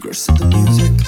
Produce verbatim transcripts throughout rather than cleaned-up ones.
curse of the music.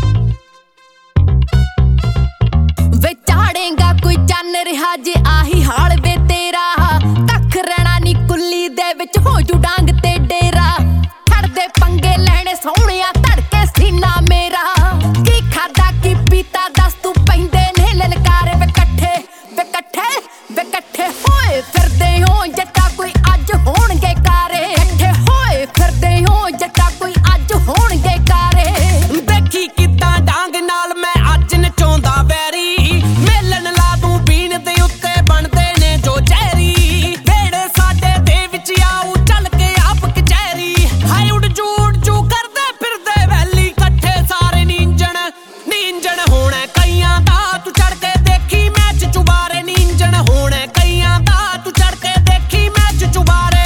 वे चाड़ेगा कोई चन रहा जे आही हाल वे तेरा कख रहना नी कुल्ली दे विच हो जू डांग ते डेरा छड़ दे पंगे लैणे सोहणिया धड़के सीना मेरा की खादा की पीता दस तू पैंदे ने ललकारे वे कट्ठे वे कट्ठे वे कट्ठे होए फिरदे हो जट्टा कोई अज होणगे कारे कट्ठे होए फिरदे हो जट्टा कोई अज होणगे कारे देखी किद्दां डांग नाल मैं अज नचाउंदा वैरी मेलन ला दूं बीन दे उत्ते बनदे ने जो जहरी वेड़े साडे दे विच आऊ चल के आप कचहरी हाय उड़ जू उड़ जू करदे फिरदे वैली कट्ठे सारे नींजण नींजण होणे कईयां दा तू चढ़ के देखी मैच चुबारे नींजण होणे कईयां दा तू चढ़ के देखी मैच चुबारे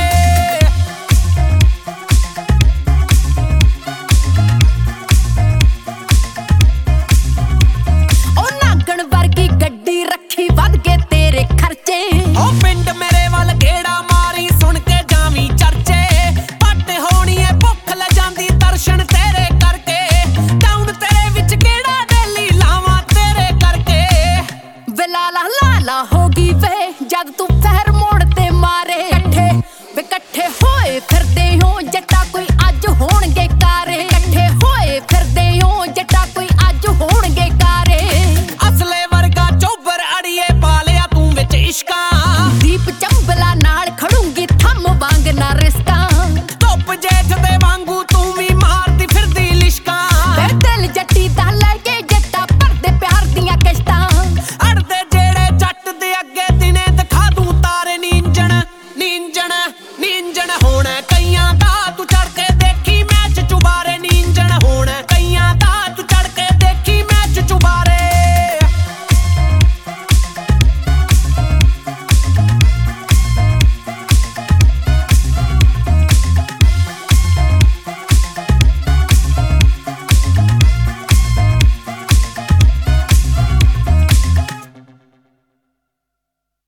ओ नागण वर्गी गड्डी रखी वध के तेरे खर्चे ओ पिंड मेरे वल गेड़ा मारी सुन के जावी चर्चे पट होनी है भुख ल जांदी दर्शन तेरे करके टाउन तेरे विच गेड़ा डेली लावां तेरे करके वे लाला लाला होगी वे जद तू पैर मोड़ ते मारे कट्ठे वे कट्ठे होए फिरदे हो जट्टा कोई अज होणगे कारे कट्ठे होए फिरदे हो जट्टा कोई अज होणगे कारे असले वर्गा चोबर अड़िए पालिया तू विच इश्कां दीप चंबला नाल खड़ूंगी थम वांग ना रिस्कां धुप जेठ दे वांगू तू भी मारदी फिरदी लिशकां वे दिल जट्टी दा लगे जट्टा भरदे प्यार दियां किश्तां अड़दे जेड़े जट दे अगे दिने दिखा दूं तारे नींजण नींजण नींजण होणे